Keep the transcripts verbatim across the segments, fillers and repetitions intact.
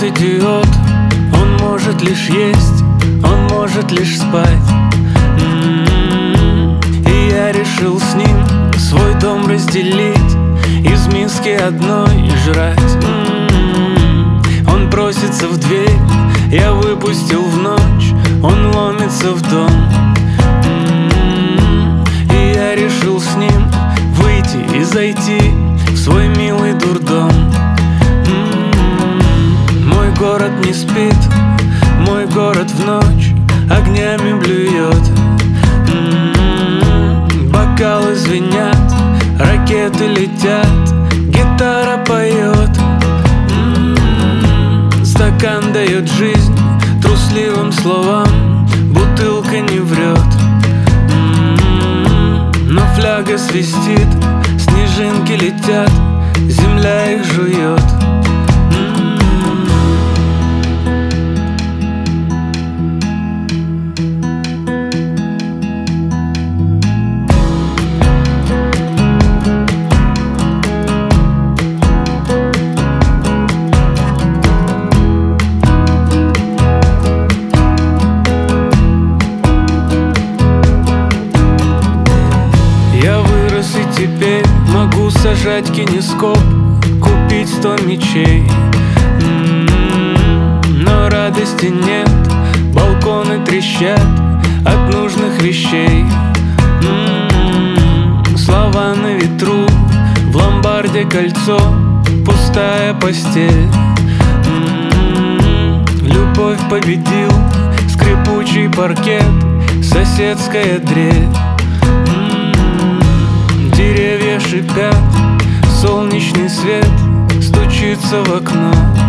тот идиот. Он может лишь есть, он может лишь спать. М-м-м. И я решил с ним свой дом разделить, из миски одной жрать. М-м-м. Он просится в дверь, я выпустил в ночь, он ломится в дом. М-м-м. И я решил с ним выйти и зайти в свой милый дурдом. М-м-м. Мой город не спит, мой город в ночь огнями блюет. М-м-м. Бокалы звенят, ракеты летят, гитара поет. М-м-м. Стакан дает жизнь трусливым словам, бутылка не врет. М-м-м. Но фляга свистит, снежинки летят, земля их жует. И теперь могу сажать кинескоп, купить сто мечей. М-м-м. Но радости нет, балконы трещат от нужных вещей. М-м-м. Слова на ветру, в ломбарде кольцо, пустая постель. М-м-м. Любовь победил скрипучий паркет, соседская дрель. Деревья шипят, солнечный свет стучится в окно.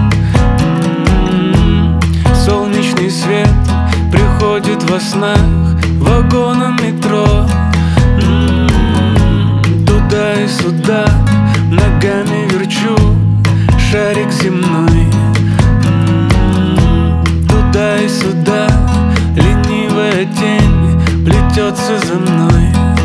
М-м-м. Солнечный свет приходит во снах вагоном метро. М-м-м. Туда и сюда ногами верчу шарик земной. М-м-м. Туда и сюда ленивая тень плетется за мной.